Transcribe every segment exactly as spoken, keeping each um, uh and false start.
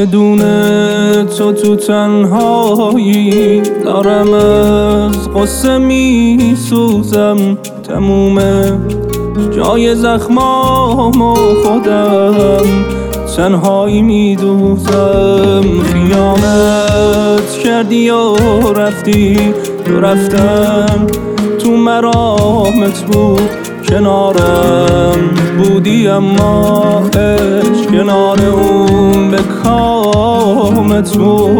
بدون تو تو تنهایی دارم از قصه می سوزم، تمومه جای زخمام و خودم تنهایی می دوزم. خیانت کردی و رفتی و رفتم تو مرامت بود، کنارم بودی اما عشق کنار اون به کامت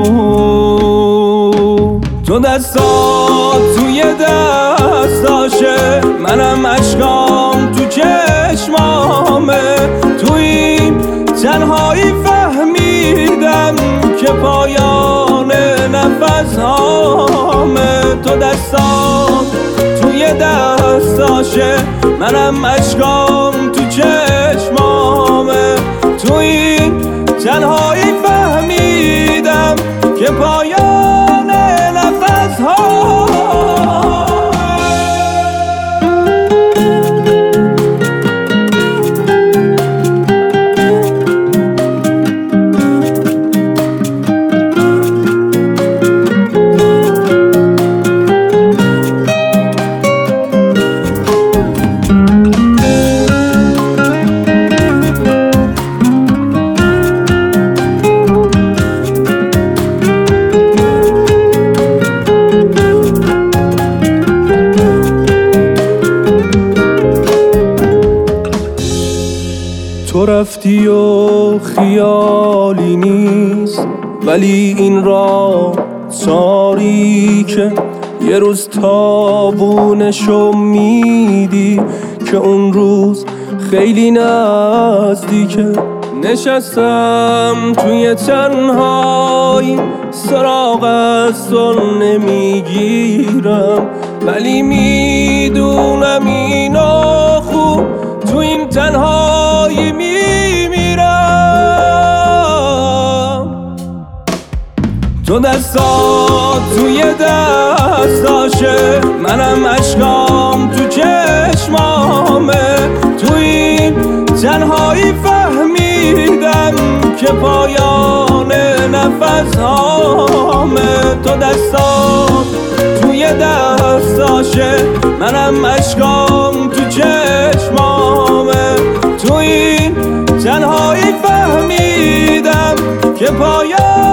بود. تو دستات توی دستاشه، منم اشکام تو چشمامه، تو این تنهایی فهمیدم که پایان نفس هامه. تو دستات توی دستاشه، منم اشکام تو چشمامه، تو این تنهایی فهمیدم که پایان نفس ها. تو رفتی و خیالی نیست، ولی این را تاریکه. یه روز تابونشو میدی که اون روز خیلی نزدیکه. نشستم توی تنهایی، سراغ از تو نمیگیرم، ولی میدونم اینو خوب تو این تنهایی میمیرم. تو دستات توی دستاشه، منم اشکام تو چشمامه، تو این تنهایی فهمیدم که پایان نفس هامه. تو دستات توی دستاشه، منم اشکام تو چشمامه، تو این تنهایی فهمیدم که پایان